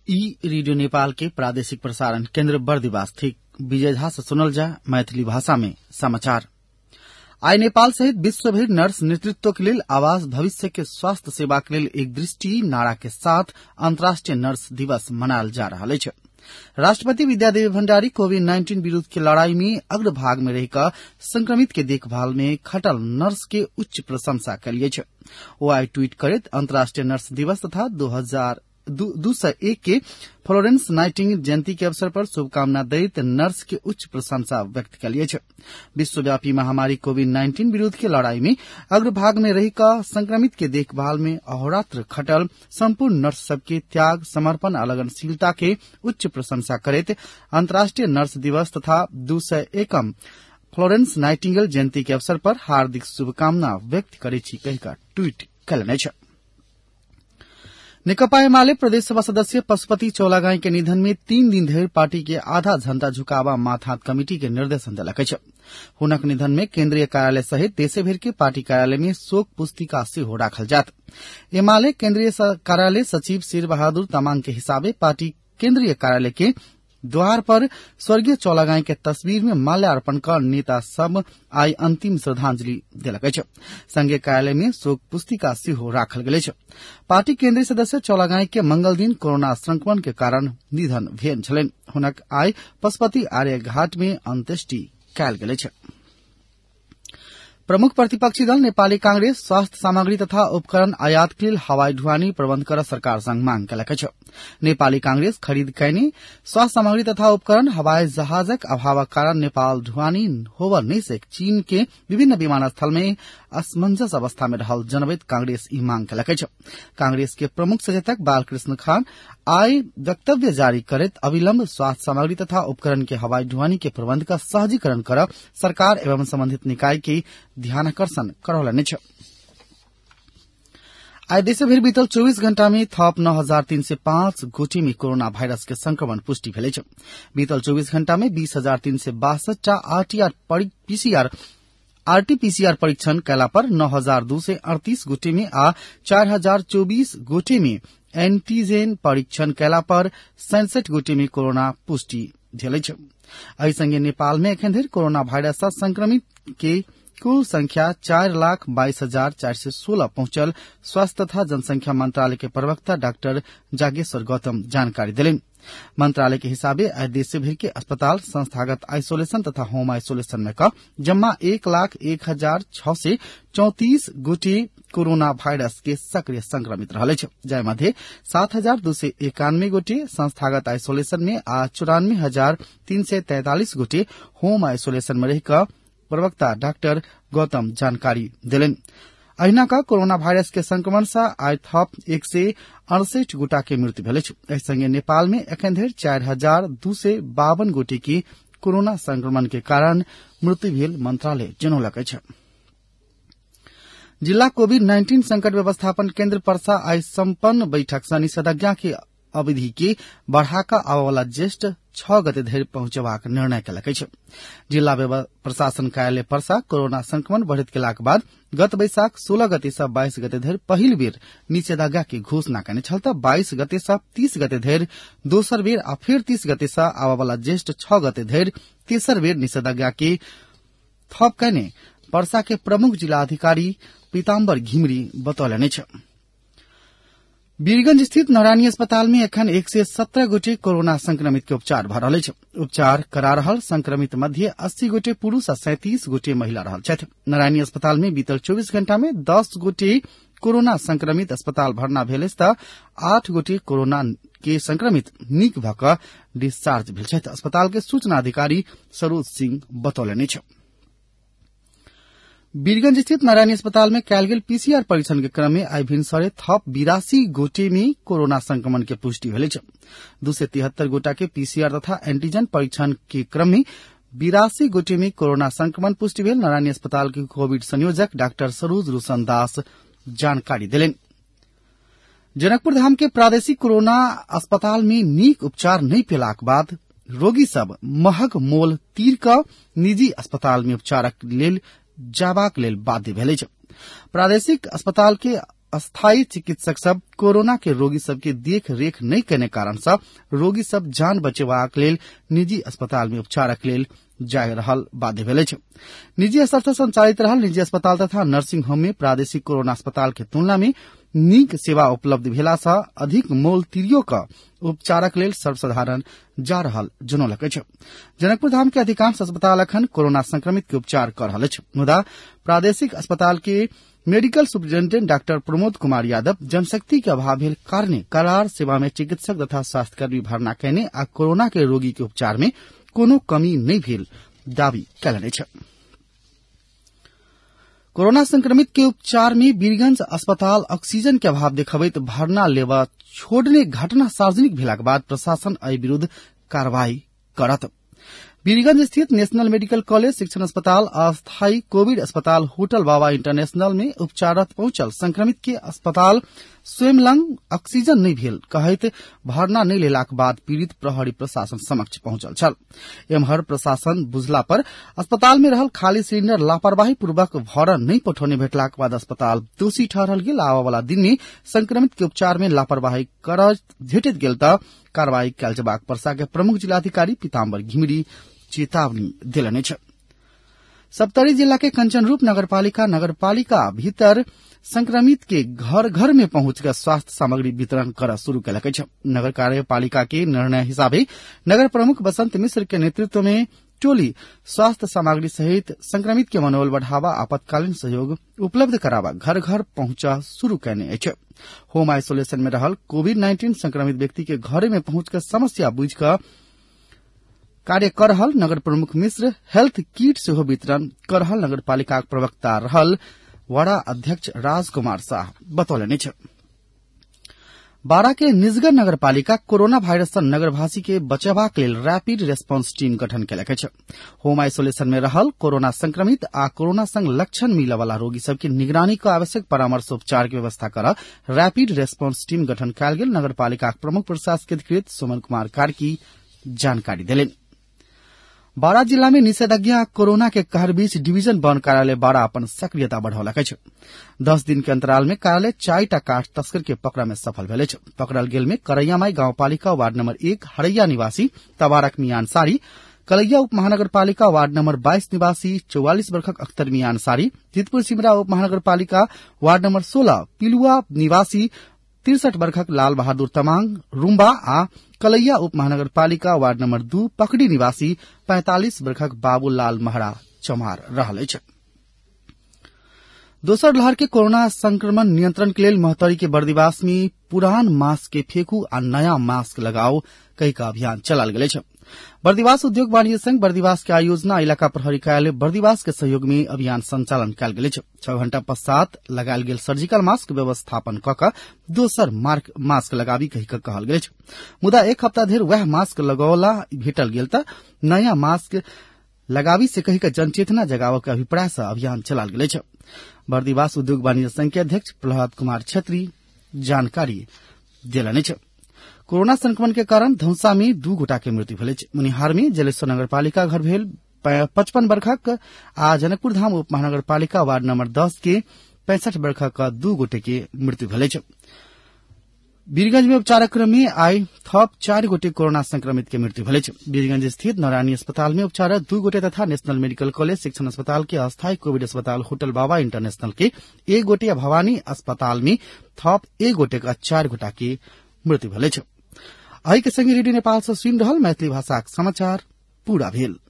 ई रेडियो नेपाल के प्रादेशिक प्रसारण केन्द्र बर्दिवास ठीक विजय झा से सुनल जा मैथिली भाषा में समाचार। आई नेपाल सहित विश्वभर नर्स नेतृत्व के लिए आवास भविष्य के स्वास्थ्य सेवा के लिए एक दृष्टि नारा के साथ अंतर्राष्ट्रीय नर्स दिवस मनायल जा रहा है। राष्ट्रपति विद्यादेवी भण्डारी कोविड-19 विरूद्ध के लड़ाई में अग्रभाग में रहिका संक्रमित के देखभाल में खटल नर्स के उच्च प्रशंसा कलिए। वो आई ट्वीट करत अंतर्राष्ट्रीय नर्स दिवस तथा 2001 के फ्लोरेंस नाइटिंगेल जयंती के अवसर पर शुभकामना दैत नर्स के उच्च प्रशंसा व्यक्त कलिए। विश्वव्यापी महामारी कोविड-19 विरूद्ध के लड़ाई में अग्रभाग में रहिका संक्रमित के देखभाल में अहोरात्र खटल संपूर्ण नर्स सबके त्याग, समर्पण और लगनशीलता के उच्च प्रशंसा करते अंतर्राष्ट्रीय नर्स दिवस तथा 201 फ्लोरेंस नाइटिंगेल जयंती के अवसर पर हार्दिक शुभकामना व्यक्त करेछि कहिका ट्वीट कयलनि। नेकपा एमाले प्रदेशसभा सदस्य पशुपति चौलागाई के निधन में 3 दिन धरि पार्टी के आधा झण्डा झुकावा माथहात कमिटी के निर्देशन देलक अछि। हुनक निधन में केन्द्रीय कार्यालय सहित देशभर के पार्टी कार्यालय में शोक पुस्तिका सेहो राखल जात। एमाले केन्द्रीय कार्यालय सचिव शेर बहादुर तामाङ के हिसाबे पार्टी केन्द्रीय कार्यालय के द्वार पर स्वर्गीय चौलागाई के तस्वीर में माल्यार्पण कर नेता सब आई अंतिम श्रद्धांजलि देलक अछि। संघीय कार्यालय में शोक पुस्तिका सेहो राखल गेल अछि। पार्टी केन्द्रीय सदस्य चौलागाई के मंगल दिन कोरोना संक्रमण के कारण निधन भेल छलनि। हुनक आई पशुपति आर्य घाट में अंत्येष्टि कयल गेल अछि। प्रमुख प्रतिपक्षी दल नेपाली कांग्रेस स्वास्थ्य सामग्री तथा उपकरण आयात के लिए हवाई ढुवानी प्रबंध कर सरकार संग मांग कयलक अछि। नेपाली कांग्रेस खरीद कैनी स्वास्थ्य सामग्री तथा उपकरण हवाई जहाजक अभावक कारण नेपाल ढुवानी होबऽ नहीं से चीन के विभिन्न विमानस्थल में असमंजस अवस्था में रहल जनबैत कांग्रेस ई मांग कयलक अछि। कांग्रेस के प्रमुख सचेतक बालकृष्ण खान आई वक्तव्य जारी करैत अविलंब स्वास्थ्य सामग्री तथा उपकरण के हवाई ढुवानी के प्रबंध का सहजीकरण कर सरकार एवं संबंधित निकाय के ध्यानाकर्षण करौलनि अछि। आई देशभर बीतल 24 घण्टा में थप 9,305 गोटी में कोरोना भाइरस के संक्रमण पुष्टि भेल अछि। बीतल 24 घण्टा में 20,362 टा आरटी-पीसीआर परीक्षण कयला पर 9,238 गोटी में आ 4,024 गोटी में एंटीजेन परीक्षण कयला पर 67 गोटी में कोरोना पुष्टि भेल अछि। एहि संगे नेपाल में एखन धरि कोरोना भाइरस सँ संक्रमित के कुल संख्या 4,22,416 पहुंचल स्वास्थ्य तथा जनसंख्या मंत्रालय के प्रवक्ता डाक्टर जागेश्वर गौतम जानकारी दिलेन। मंत्रालय के हिसाबे आज देशभर के अस्पताल संस्थागत आइसोलेशन तथा होम आइसोलेशन में का जम्मा 1,01,634 गोटी कोरोना भाइरस के सक्रिय संक्रमित रहल अछि। जय मध्य 7,291 गोटी संस्थागत आइसोलेशन में आ 94,343 गोटी होम आइसोलेशन में रहिका प्रवक्ता डॉक्टर गौतम जानकारी दिलेन। अहिना का कोरोना भाइरस के संक्रमण से आई थप 168 गोटा के मृत्यु भेल अछि। एहि संगे नेपाल में एखन धरि 4,252 गोटी की कोरोना संक्रमण के कारण मृत्यु भेल मंत्रालय जनौलक अछि। जिला कोविड-19 संकट व्यवस्थापन केन्द्र पर्सा आई सम्पन्न बैठक से निषेधाज्ञा के अवधि के बढ़ाका आबयवला ज्येष्ठ 6 गते धरि पहुंचबाक निर्णय कयलक अछि। जिला प्रशासन कार्यालय पर्सा कोरोना संक्रमण बढ़ैत गेलाक बाद गत बैसाख 16 गते से 22 गते धरि पहिल बेर निषेधाज्ञा के घोषणा कयने छल तऽ 22 गते से 30 गते धरि दोसर बेर आ फेर 30 गते से आबयवला ज्येष्ठ 6 गते धरि तेसर बेर निषेधाज्ञा के थप कयने पर्सा के प्रमुख जिला अधिकारी पीताम्बर घिमिरी बतौलनि अछि। वीरगंज स्थित नारायणी अस्पताल में एखन 117 गोटे कोरोना संक्रमित के उपचार भ रहल अछि। उपचार करा रहल संक्रमित मध्य 80 गोटे पुरुष आ 37 गोटे महिला रहल छथि। नारायणी अस्पताल में बीतल 24 घण्टा में 10 गोटे कोरोना संक्रमित अस्पताल भर्ना भेल अछि तऽ 8 गोटे कोरोना के संक्रमित नीक भ क डिस्चार्ज भेल छथि। अस्पताल के सूचना अधिकारी सरोज सिंह बतौलनि अछि। वीरगंज स्थित नारायणी अस्पताल में कयल गेल पीसीआर परीक्षण के क्रम में आई भिनसरे थप 82 गोटे में कोरोना संक्रमण के पुष्टि भेल अछि। 273 गोटा के पीसीआर तथा एंटीजन परीक्षण के क्रम में 82 गोटे में कोरोना संक्रमण पुष्टि भेल नारायणी अस्पताल के कोविड संयोजक डॉक्टर सरोज रोशन दास जानकारी दिलेन। जनकपुर धाम के प्रादेशिक कोरोना अस्पताल में नीक उपचार नहीं पेलाक बाद रोगी सब महग मोल तीर क निजी अस्पताल में उपचारक लेल जाबाक लेल बाध्य भेल अछि। प्रादेशिक अस्पताल के अस्थायी चिकित्सक सब कोरोना के रोगी सब के देख रेख नहीं करने कारण से रोगी सब जान बचेबाक लेल निजी अस्पताल में उपचारक लेल जाय रहल बाध्य भेल अछि। निजी स्तर से संचालित रहल निजी अस्पताल तथा नर्सिंग होम में प्रादेशिक कोरोना अस्पताल के तुलना में नीक सेवा उपलब्ध भेला से अधिक मोल तिरियो का उपचारक लेल सर्वसाधारण जा रहल जनौलक अछि। जनकपुर धाम के अधिकांश अस्पताल अखन कोरोना संक्रमित के उपचार कर रहल अछि, मुदा प्रादेशिक अस्पताल के medical superintendent doctor Pramod Kumar Yadav जनशक्ति के अभाव भेल कारणे करार सेवा में चिकित्सक तथा स्वास्थ्यकर्मी भर्ना कयने आ कोरोना के रोगी के उपचार में कोनो कमी नहीं भेल दावी कयलनि अछि। कोरोना संक्रमित के उपचार में वीरगंज अस्पताल ऑक्सीजन के अभाव देखबैत भर्ना लेवा छोड़ने घटना सार्वजनिक भेलाक बाद प्रशासन एहि विरुद्ध कार्रवाई करत। वीरगंज स्थित नेशनल मेडिकल कॉलेज शिक्षण अस्पताल अस्थायी कोविड अस्पताल होटल बाबा इंटरनेशनल में उपचारत पहुंचल संक्रमित के अस्पताल स्वयं लंग ऑक्सीजन नहीं भेल कहैत भर्ना नहीं लेलाक बाद पीड़ित प्रहरी प्रशासन समक्ष पहुंचल छल। एम्हर प्रशासन बुझला पर अस्पताल में रहल खाली सिलेंडर लापरवाही पूर्वक भरन नहीं पठौने भेटलाक बाद अस्पताल दोषी ठहरल गेल। आबय वाला दिन में संक्रमित के उपचार में लापरवाही करत भेटैत गेल त कार्रवाई कयल जेबाक पर्सा के प्रमुख जिलाधिकारी पीताम्बर घिमिरी चेतावनी देलनि अछि। सप्तरी जिला के कंचनरूप नगरपालिका भीतर संक्रमित के घर घर में पहुंचकर स्वास्थ्य सामग्री वितरण कर शुरू कयलक अछि। नगर कार्यपालिका के निर्णय हिसाबे नगर प्रमुख बसंत मिश्र के नेतृत्व में टोली स्वास्थ्य सामग्री सहित संक्रमित के मनोबल बढ़ावा आपातकालीन सहयोग उपलब्ध करावा घर घर पहुंचा शुरू करने अछि। होम आइसोलेशन में रहल कोविड-19 संक्रमित व्यक्ति के घरे में पहुंचकर समस्या बुझकर कार्य कर रहल नगर प्रमुख मिश्र हेल्थ किट से वितरण कर रहल नगरपालिका प्रवक्ता रहल वाड़ा अध्यक्ष राजकुमार शाह बतौलनि अछि। बारा के निजगढ़ नगरपालिका कोरोना वायरस से नगरवासी के बचेबाक लेल रैपिड रेस्पॉन्स टीम गठन कयलक अछि। होम आइसोलेशन में रहल कोरोना संक्रमित आ कोरोना संग लक्षण मिलय वाला रोगी सब के निगरानी का आवश्यक परामर्श उपचार के व्यवस्था कर रैपिड रेस्पॉन्स टीम गठन कयल गेल नगरपालिका प्रमुख प्रशासकीय अधिकृत सुमन कुमार कार्की जानकारी देलनि। बारा जिला में निषेधाज्ञा कोरोना के कहर बीच डिवीजन वन कार्यालय बारा अपन सक्रियता बढ़ौलक अछि। 10 दिन के अंतराल में कार्यालय 4टा काठ तस्कर के पकड़ा में सफल भेल अछि। पकड़ल गेल में करैयामाई गांवपालिका वार्ड नंबर 1 हरैया निवासी तबारक मियां अंसारी, कलैया उप महानगरपालिका वार्ड नंबर 22 निवासी 44 वर्षक अख्तर मियां अंसारी, जितपुर सिमरा उप महानगरपालिका वार्ड नंबर 16 पिलुआ निवासी 63 वर्षक लाल बहादुर तमांग रूम्बा आ कलैया उप महानगरपालिका वार्ड नंबर 2 पकड़ी निवासी 45 वर्षक बाबूलाल महरा चमार रहल अछि। दोसर लहर के कोरोना संक्रमण नियंत्रण के लेल महतरी के बर्दिवास में पुरान मास्क के फेंकू आ नया मास्क लगाओ कई का अभियान चलाल गेल अछि। बर्दिवास उद्योग वाणिज्य संघ बर्दिवास के आयोजना इलाका प्रहरी कार्यालय बर्दिवास के सहयोग में अभियान संचालन कयल गेल अछि। 6 घंटा पश्चात लगायल गेल सर्जिकल मास्क व्यवस्थापन क क दोसर मास्क लगाबी कहि क कहल गेल अछि। मुदा एक हफ्ता धरि वह मास्क लगौला भेटल गेल त नया मास्क लगाबी से कहि क जनचेतना जगाव के अभिप्राय से अभियान चलाल गेल अछि। बर्दिवास उद्योग वाणिज्य संघ के अध्यक्ष प्रहलाद कुमार छेत्री जानकारी देलनि अछि। कोरोना संक्रमण के कारण धौंसा में 2 गोटा के मृत्यु भेल अछि। मुनिहार में जलेश्वर नगरपालिका घर भेल 55 वर्षक आ जनकपुर धाम उप महानगरपालिका वार्ड नंबर 10 के 65 वर्षक 2 गोटे के मृत्यु भेल अछि। वीरगंज में उपचार क्रम में आई थप 4 गोटे कोरोना संक्रमित के मृत्यु भेल अछि। वीरगंज स्थित नारायणी अस्पताल में उपचारत 2 गोटे तथा नेशनल मेडिकल कॉलेज शिक्षण अस्पताल के अस्थायी कोविड अस्पताल होटल बाबा इंटरनेशनल के 1 गोटे आ भवानी अस्पताल में थप 1 गोटे का 4 गोटा के मृत्यु भेल अछि। अहि के संगे रेडियो नेपाल से सुनि रहल मैथिली भाषाक समाचार पूरा भेल।